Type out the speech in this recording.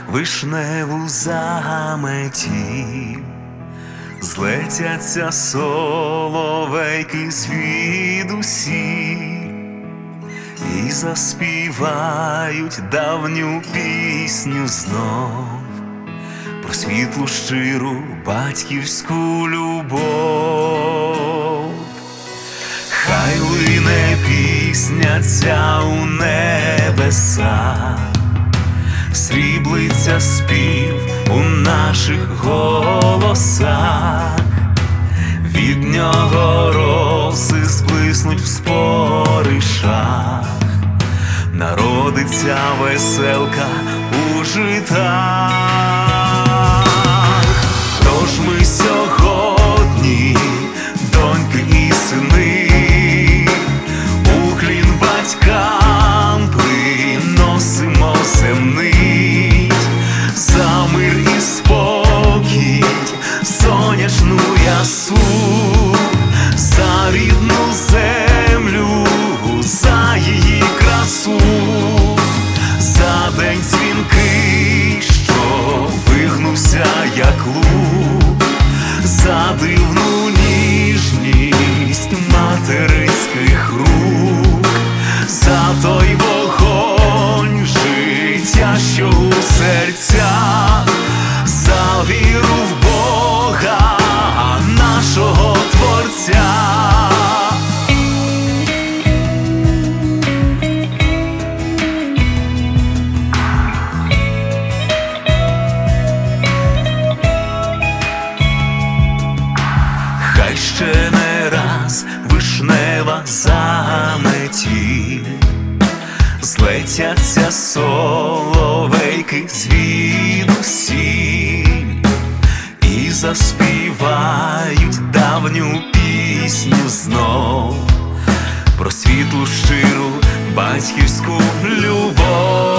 вишневу заметі, злетяться соловейки звідусіль і заспівають давню пісню знов про світлу щиру батьківську любов. Хай лине пісня ця у небеса, сріблиться спів у наших голосах, від нього роси зблиснуть в споришах, народиться веселка у житах. Тож ми сьогодні, доньки і сини, уклін батькам приносимо земний, за мир і спокій, сонячну ясу, за рідну землю, за її красу, за день дзвінкий, що вигнувся як лук, за дивну ніжність материнських рук, за той вогонь життя, що у серцях, за віру в Бога, нашого Творця. Хай ще не раз вишнева заметіль, злетяться соловейки звідусіль і заспівають давню пісню знов про світлу щиру батьківську любов.